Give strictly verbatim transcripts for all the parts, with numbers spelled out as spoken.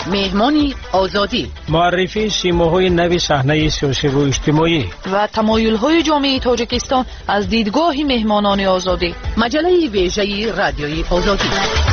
مهمانی آزادی، معرفی سیماهای نوی صحنه سیاسی و اجتماعی و تمایل‌های جامعه تاجیکستان از دیدگاه مهمانان آزادی. مجله ویژه رادیوی آزادی.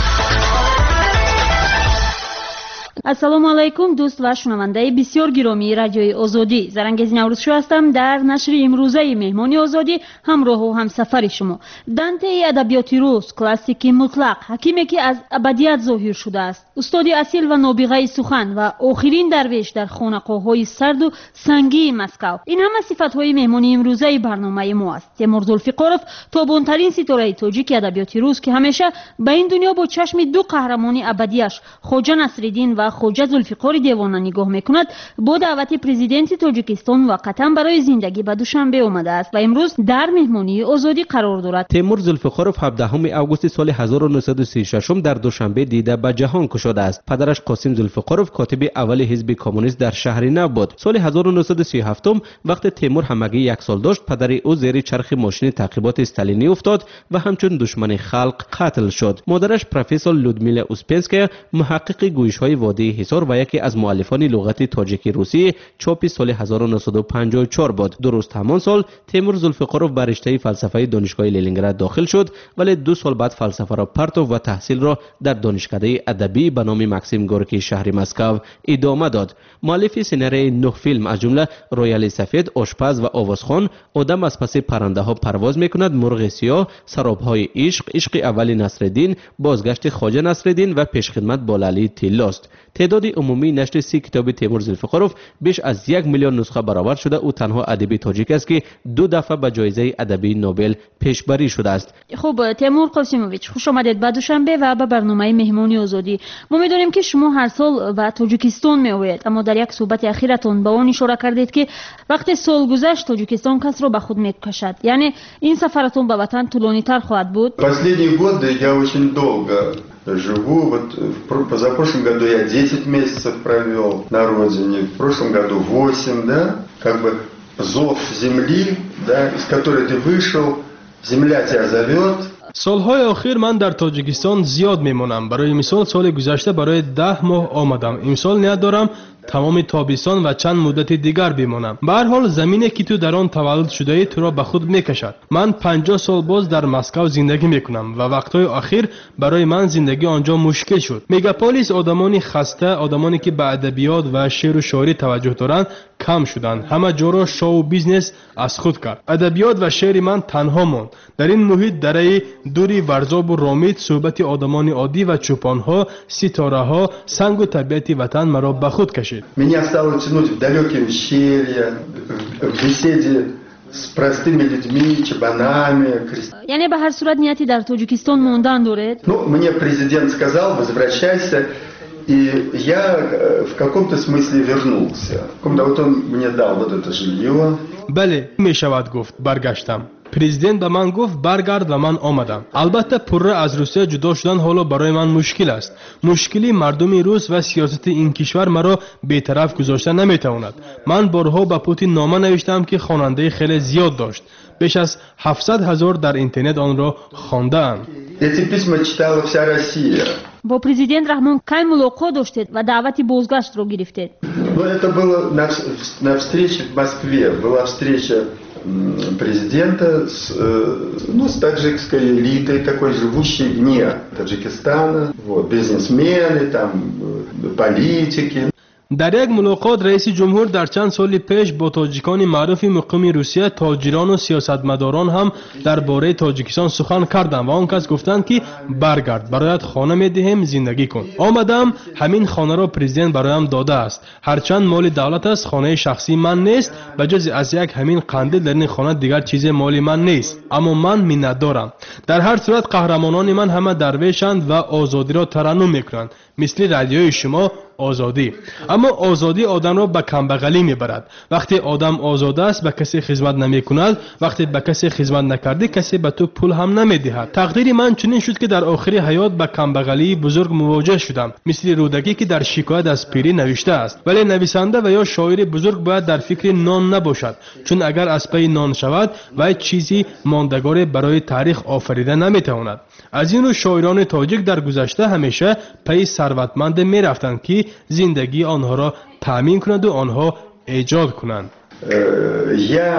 ассалому алайкум дӯст ва шунавандаи бисёр гиромии радиои озодӣ. зарангези наврӯзшӯ ҳастам. дар нашри имрӯзаи меҳмони озодӣ ҳамроҳу ҳамсафари шумо. дантеи адабиёти рус, классики мутлақ, ҳакиме ки аз абадият зоҳир шудааст, устоди асил ва нобиғаи сухан ва охирин дарвеш дар хонақоҳҳои сарду сангии Москав. ин ҳама сифатҳои меҳмони имрӯзаи барномаи мо аст. Темур Зулфиқоров, тобонтарин ситораи тоҷики адабиёти рус, ки ҳамеша ба ин дунё бо чашми ду қаҳрамони абадиаш Хоҷа Насриддин ва Хоҷа Зулфиқори Девона нигоҳ мекунад, бо даъвати президенти Тоҷикистон муваққатан барои зиндагӣ ба Душанбе омадааст ва имрӯз дар меҳмонии озодӣ қарор дорад. Темур Зулфиқоров ҳабдаҳуми августи соли ҳазору нӯҳсаду си и шашум дар Душанбе дида ба ҷаҳон кушодааст. Падараш Қосим Зулфиқоров котиби аввали ҳизби коммунист дар шаҳри Нав буд. Соли ҳазору нӯҳсаду си и ҳафтум вақте Темур ҳамагӣ як сол дошт, падари ӯ зери чархи мошини таъқиботи сталинӣ уфтод ва ҳамчун душмани халқ қатл шуд. Модараш профессор Людмила Успенская, муҳаққиқи гӯишҳои водии ҳисор ва яке аз муаллифони луғати тоҷики русӣ чопи соли ҳазору нӯҳсаду панҷоҳу чор буд. Дуруст ҳамон сол Темур Зулфиқоров ба риштаи фалсафаи донишгоҳи Ленинград дохил шуд, вале ду сол баъд фалсафаро партов ва таҳсилро дар донишкадаи адабӣ ба номи Максим Горкии шаҳри Москав идома дод. муаллифи сценарияи нӯҳ филм, аз ҷумла Рояли сафед, Ошпаз ва Овозхон, Одам аз паси паррандаҳо парвоз мекунад, Мурғи сиёҳ, Саробҳои ишқ, Ишқи аввали Насриддин, Бозгашти Хоҷа Насриддин ва Пешхидмат бо Лалии Тиллост. تعداد عمومی نشر سی کتاب تیمور زلفیقاروف بیش از یک میلیون نسخه برآورد شده. او تنها ادیب تاجیک است که دو دفعه به جایزه ادبی نوبل پیشبری شده است. خب تیمور قاسیموویچ، خوش آمدید به دوشنبه و به برنامه مهمانی آزادی. ما می‌دونیم که شما هر سال به تاجیکستان می‌آیید، اما در یک صحبت اخیرتون به اون اشاره کردید که وقتی سال گذشت تاجیکستان کس را به خود می‌کشد. یعنی این سفرتون به وطن طولانی‌تر خواهد بود؟ Последние годы я очень долго живу. Вот в позапрошлом году я десять месяцев провел на родине, в прошлом году восемь, да, как бы зов земли, да, из которой ты вышел, земля тебя зовет. سالهای اخیر من در تاجیکستان زیاد میمونم. برای مثال سال گذشته برای ده ماه آمدم. امسال نیت دارم تمام تابستان و چند مدت دیگر بمانم. به هر حال زمینی که تو در آن تولد شده ای تو را به خود میکشد. من پنجاه سال باز در مسکو زندگی میکنم و وقتهای اخیر برای من زندگی آنجا مشکل شد. مگاپولیس آدمانی خسته، آدمانی که به ادبیات و شعر و شاعری توجه دارند کم شدند. همه جا را شو بیزنس از خود کرد. ادبیات و شعر من تنها ماند. در این محیط درای دوری ورزاب و رامید صحبت آدمان عادی و چوپانها، ستاره‌ها، سنگ و طبیعت وطن مرا به خود کشید. Меня стало тянуть в далекие ущелья, в беседе с простыми людьми, чабанами. یعنی به هر صورت نیتی در تاجیکستان موندن دارید؟ Ну, мне президент сказал, возвращайся, и я в каком-то смысле вернулся. В вот он мне дал вот это жилье. بله، می شود گفت برگشتم. پرزیدنت به من گفت برگرد و من آمدم. البته پره از روسیه جدا شدن حالا برای من مشکل است. مشکلی مردم روس و سیاست این کشور مرا بی‌طرف گذاشته نمیتواند. من بارها به پوتین نامه نوشتم که خواننده خیلی زیاد داشت. بیش از هفتصد هزار در اینترنت آن را خوانده‌ام. Эти письма читала вся Россия. با президент رحمان کی ملاقات داشتید و دعوتی بازگشت رو گرفتید؟ Ну, это было на, на встрече в Москве. Была встреча президента с, ну, с таджикской элитой, такой живущей вне Таджикистана, вот, бизнесмены, там, политики. در یک ملاقات رئیس جمهور در چند سال پیش با تاجیکان معروف مقیم روسیه، تاجران و سیاستمداران هم درباره تاجیکستان سخن کردند و آن کس گفتند که برگرد، برایت خانه میدهیم، زندگی کن. آمدم، همین خانه را پرزیدنت برایم داده است. هرچند مال دولت است، خانه شخصی من نیست، به جز از یک همین قندیل در این خانه دیگر چیز مالی من نیست، اما من منت دارم. در هر صورت قهرمانان من همه درویشند و آزادی را ترنم میکنند، مثل رادیوی شما آزادی. اما آزادی آدم را به کمبغلی میبرد. وقتی آدم آزاد است به کسی خدمت نمی کند، وقتی به کسی خدمت نکردی کسی به تو پول هم نمیدهد. تقدیر من چنین شد که در آخر حیات به کمبغلی بزرگ مواجه شدم، مثل رودکی که در شکایت از پیری نوشته است. ولی نویسنده و یا شاعر بزرگ باید در فکر نان نباشد، چون اگر از پی نان شود و چیزی ماندگار برای تاریخ آفریده نمیتواند. از این رو شاعران تاجیک در گذشته همیشه پی ثروتمند میرفتند که زندگی آنها را تأمین کند و آنها ایجاد کنند. Я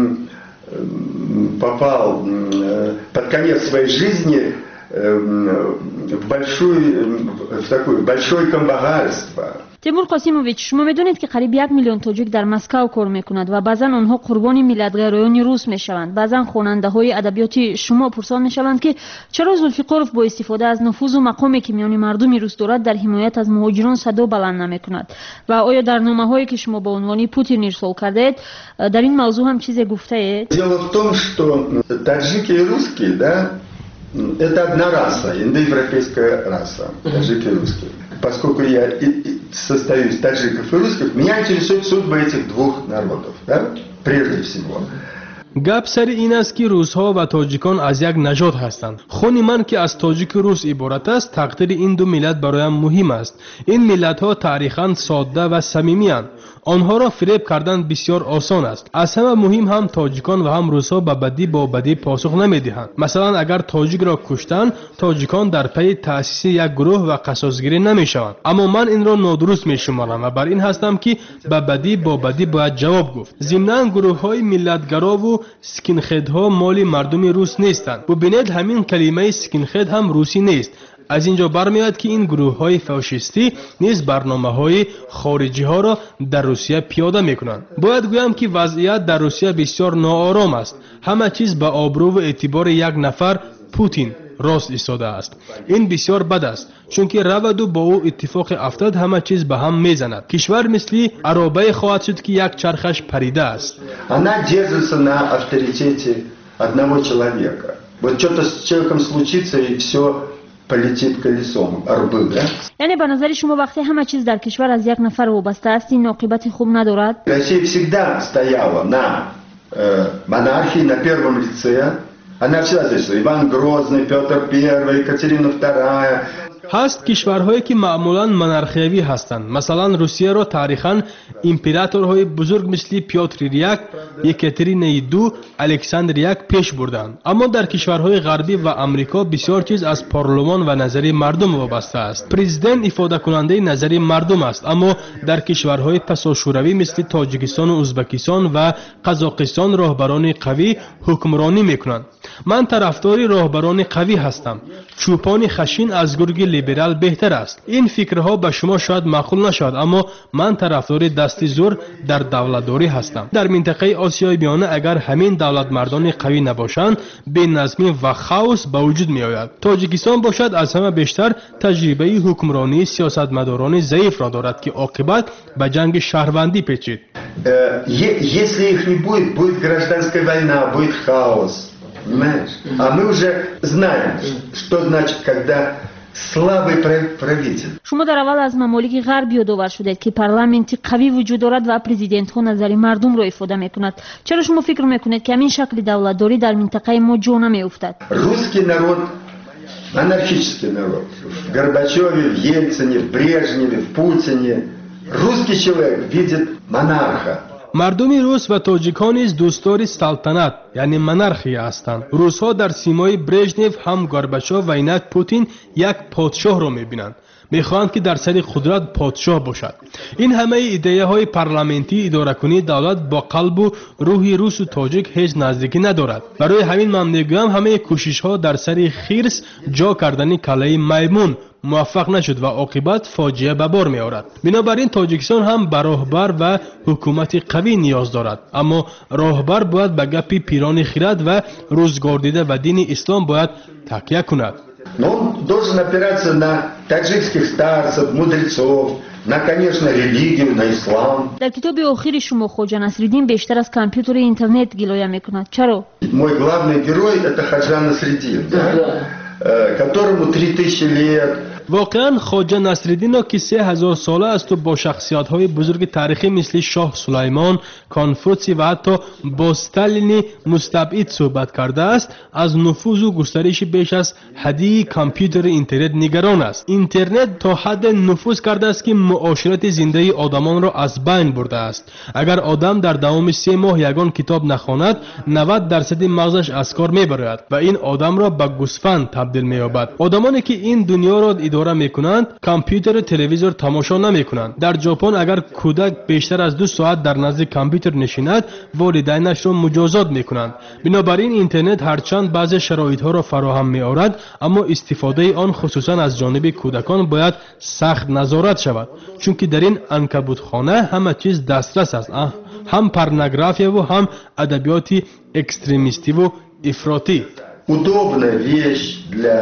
попал под конец своей жизни в большой, в такое большое камбагальство. تیمور قاسیموویچ، شما میدونید که قریب یک میلیون تاجیک در مسکو کار میکند و بعضا آنها قربانی ملت‌گرایان روس میشوند. بعضا خواننده های ادبیاتی شما پرسان میشوند که چرا ذوالفقارов با استفاده از نفوذ و مقامی که میان مردم روس دارد در حمایت از مهاجران صدا بلند نمیکند و آیا در نامه‌هایی که شما با عنوان پوتین ارسال کردید در این موضوع هم چیزی گفته اید؟ Дело в том, что таджики и русские, да, это одна раса, индоевропейская раса, таджики и русские. Поскольку я состою из таджиков и русских, меня интересует судьба этих двух народов, да, прежде всего. گپ سر این است که روس‌ها و تاجیکان از یک نژاد هستند. خون من که از تاجیک و روس عبارت است، تقدیر این دو ملت برایم مهم است. این ملت‌ها تاریخاً ساده و صمیمی‌اند. آنها را فریب کردن بسیار آسان است. از همه مهم هم تاجیکان و هم روس‌ها به بدی با بدی پاسخ نمی‌دهند. مثلا اگر تاجیک را کشتند، تاجیکان در پی تأسیس یک گروه و قصاص‌گیری نمی‌شوند. اما من این را نادرست می‌شمارم و بر این هستم که به بدی با بدی باید جواب گفت. ضمناً گروه‌های ملت‌گرا و سکینخدها مال مردم روس نیستند. ببینید همین کلمه سکینخد هم روسی نیست. از اینجا برمیاد که این گروه‌های فاشیستی نیز برنامه‌های خارجی‌ها را در روسیه پیاده می‌کنند. باید گویم که وضعیت در روسیه بسیار ناآرام است. همه چیز به آبرو و اعتبار یک نفر پوتین راست ایستاده است. این بسیار بد است، چون که رود و با او اتفاق افتاد همه چیز به هم میزند. کشور مثلی عرابه خواهد شد که یک چرخش پریده است. Она держится на авторитете одного человека. Вот что-то с человеком случится и все полетит колесом. Арбы, да? یعنی به نظر شما وقتی همه چیز در کشور از یک نفر وابسته است این عاقبت خوب ندارد؟ Россия всегда стояла на э, монархии, на первом лице. Она всегда здесь. Иван Грозный, Петр Первый, Екатерина Вторая. هست کشورهایی که معمولاً منارخیوی هستند. مثلا روسیه را تاریخاً امپراتورهای بزرگ مثل پیوتر یک، یکاترین دو، الکساندر یک پیش بردند. اما در کشورهای غربی و آمریکا بسیار چیز از پارلمان و نظر مردم وابسته است. پرزیدنت افاده کننده نظر مردم است، اما در کشورهای پساشوروی مثل تاجیکستان و ازبکستان و قزاقستان راهبران قوی حکمرانی میکنند. من طرفدار راهبران قوی هستم. چوپان خشین از گرگ لیبرال بهتر است. این فکرها به شما شاید معقول نشود، اما من طرفدار دست زور در دولتداری هستم. در منطقه آسیای میانه اگر همین دولت مردان قوی نباشند، بی نظمی و خاوس به وجود می آید. تاجیکستان باشد از همه بیشتر تجربه حکمرانی سیاستمداران ضعیف را دارد که عاقبت به جنگ شهروندی پیچید. Если их не будет, будет гражданская война, будет хаос. Понимаешь? А мы уже знаем, что значит, когда слабый правитель. شما در اول از ممالک غرب یادآور شدید که پارلمانتی قوی وجود دارد و پرزیدنت ها نظر مردم را افاده میکند. چرا شما فکر میکنید که همین شکل دولتداری در منطقه ما جا نمیافتد؟ Русский народ анархический народ. В Горбачеве, в Ельцине, в Брежневе, в Путине русский человек видит монарха. مردم روس و تاجیکان نیز دوستدار سلطنت یعنی منارخی هستند. روس‌ها در سیمای برژنف هم گورباچوف و اینک پوتین یک پادشاه را می‌بینند. می‌خواهند که در سر قدرت پادشاه باشد. این همه ایده‌های پارلمانتی اداره کنی دولت با قلب و روح روس و تاجیک هیچ نزدیکی ندارد. برای همین من می‌گویم همه کوشش‌ها در سر خرس جا کردن کله میمون موفق نشد و عاقبت فاجعه به بار می آورد. بنابراین تاجیکستان هم به راهبر و حکومت قوی نیاز دارد، اما راهبر باید به گپ پیران خرد و روزگار دیده و دین اسلام باید تکیه کند. Но он должен опираться на таджикских старцев, мудрецов, на, конечно, религию, на ислам. در کتاب آخر شما خواجه نصرالدین بیشتر از کامپیوتر اینترنت گلایه میکند. چرا؟ Мой главный герой это Хаджа Насреддин, да? которому три тысячи лет. واقعا خواجه نصرالدین که سه هزار ساله است و با شخصیت های بزرگ تاریخی مثل شاه سلیمان، کانفوسی و حتی با استالین مستبعد صحبت کرده است، از نفوذ و گسترش بیش از حدی کامپیوتر اینترنت نگران است. اینترنت تا حد نفوذ کرده است که معاشرت زنده آدمان را از بین برده است. اگر آدم در دوام سه ماه یگان کتاب نخواند، نود درصد مغزش از کار میبرد و این آدم را به گوسفند تبدیل مییابد. آدمانی که این دنیا را اداره میکنند کامپیوتر و تلویزیون تماشا نمیکنند. در ژاپن اگر کودک بیشتر از دو ساعت در نزد کامپیوتر نشیند والدینش را مجازات میکنند. بنابراین اینترنت هرچند بعضی شرایط ها را فراهم می‌آورد اما استفاده آن خصوصا از جانب کودکان باید سخت نظارت شود، چون که در این عنکبوتخانه همه چیز دسترس است، هم порнография و هم ادبیات экстремисти و افراطی. Удобная вещь для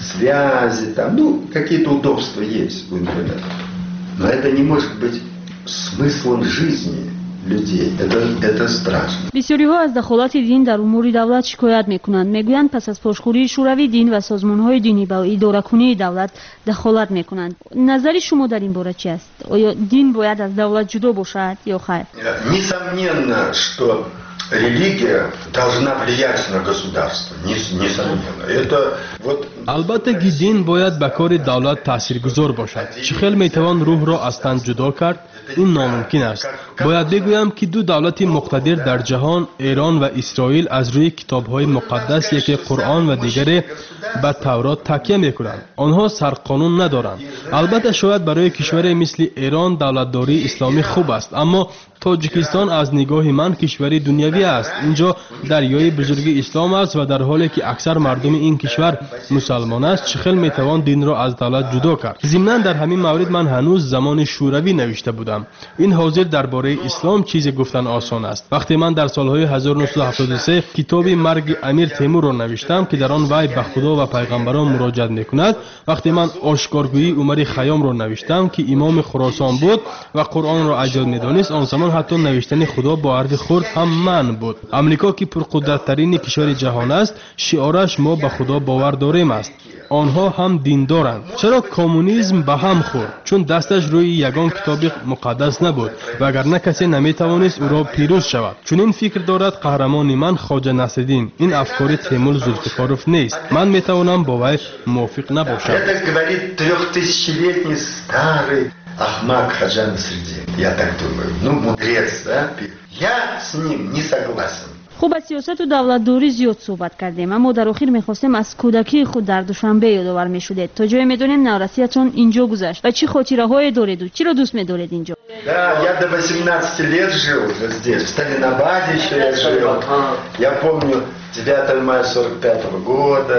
связи, там, ну, какие-то удобства есть в интернете. Но это не может быть смыслом жизни людей. Это, это страшно. بسیاری‌ها از دخالت دین در امور دولت شکایت می‌کنند. می‌گویند پس از پاشخوری شوروی دین و سازمان‌های دینی به اداره‌کنی دولت دخالت می‌کنند. نظر شما در این باره چی است؟ آیا دین باید از دولت جدا باشد یا خیر؟ Несомненно, что религия должна влиять на государство. Несомненно. Это вот البته که دین باید به کار دولت تاثیرگذار باشد. چخیل میتوان روح را از تن جدا کرد؟ این ناممکن است. باید بگویم که دو دولت مقتدر در جهان، ایران و اسرائیل، از روی کتاب‌های مقدس یکی قرآن و دیگری به تورات تکیه میکنند. آنها سرقانون ندارند. البته شاید برای کشوری مثل ایران دولتداری اسلامی خوب است، اما تاجیکستان از نگاه من کشوری دنیوی است. اینجا دریای بزرگ اسلام است و در حالی که اکثر مردم این کشور مسلمان است، چخیل میتوان دین را از دولت جدا کرد؟ ضمناً در همین مورد من هنوز زمان شوروی نوشته بودم. این حاضر درباره اسلام چیزی گفتن آسان است. وقتی من در سالهای هزار و نهصد و هفتاد و سه کتاب مرگ امیر تیمور را نوشتم که در آن وی به خدا و پیغمبران مراجعه میکند، وقتی من آشکارگویی عمر خیام را نوشتم که امام خراسان بود و قرآن را اجاد میدانست، آن زمان حتی نوشتن خدا با حرف خرد هم من بود. امریکا که پرقدرت‌ترین کشور جهان است، شعارش ما به خدا باور داریم است. آنها هم دین دارند. چرا کمونیسم به هم خورد؟ چون دستش روی یگان کتاب مقدس نبود و اگر کسی نمیتوانست او را پیروز شود. چون این فکر دارد قهرمان من خواجه نصرالدین. این افکار تیمور ذوالفقاروف نیست. من میتوانم با وی موافق نباشم. Это говорит трехтысячелетний старый Ахмад Хаджа Насреддин. Я так думаю. Ну, мудрец, да? Я с ним не согласен. خوب از سیاست و دولتداری زیاد صحبت کردیم، اما در آخر میخواستیم از کودکی خود در دوشنبه یادآور میشدید. تا جای میدونیم نورسیتون اینجا گذشت و چی خاطره های دارید و چی رو دوست میدارید اینجا؟ Да, я до восемнадцати лет жил здесь, в Сталинабаде еще я жил. Я помню девятое мая сорок пятого года.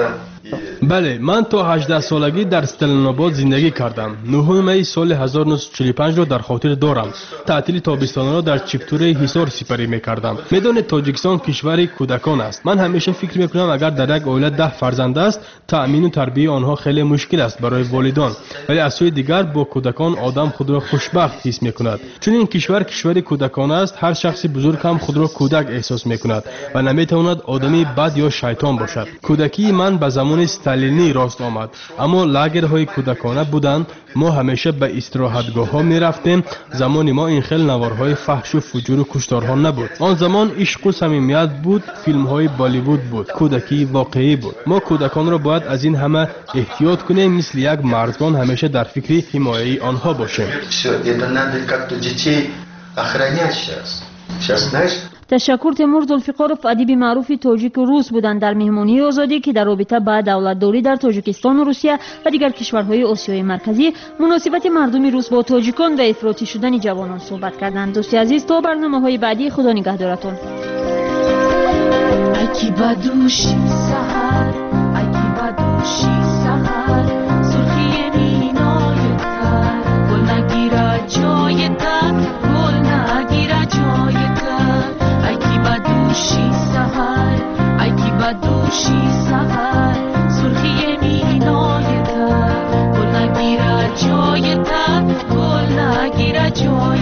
بله، من تا هجده سالگی در استالیناباد زندگی کردم. نهم می سال هزار و نهصد و چهل و پنج را در خاطر دارم. تعطیل تابستان را در چپتوره حصار سپری میکردم. میدانید تاجیکستان کشور کودکان است. من همیشه فکر میکنم اگر در یک عائله ده فرزند است، تأمین و تربیت آنها خیلی مشکل است برای والدان. ولی از سوی دیگر با کودکان آدم خود را خوشبخت حس میکند. چون این کشور کشور کودکان است، هر شخص بزرگ هم خود را کودک احساس میکند و نمیتواند آدمی بد یا شیطان باشد. کودکی من به زمان استالینی راست آمد، اما لاگرهای کودکانه بودند. ما همیشه به استراحتگاه ها می رفتیم. زمان ما این خیل نوارهای فحش و فجور و کشتارها نبود. آن زمان عشق و صمیمیت بود، فیلم های بالیوود بود، کودکی واقعی بود. ما کودکان را باید از این همه احتیاط کنیم، مثل یک مرزبان همیشه در فکر حمایه آنها باشیم. تشکر. تیمور ذوالفقاروف ادیب معروف تاجیک و روس بودند در مهمانی آزادی که در رابطه با دولتداری در تاجیکستان و روسیه و دیگر کشورهای آسیای مرکزی، مناسبت مردم روس با تاجیکان و افراطی شدن جوانان صحبت کردند. دوستی عزیز، تا برنامه‌های بعدی، خدا نگهدارتون. اکی بدوشی سحر، اکی بدوشی سحر، سرخی مینای تر، گل نگیره جای تر، گل نگیره جای تر. اکی بدوشی سحر، اکی بدوشی سحر، سرخی مینای تر، گل نگیره جای تر، گل نگیره جای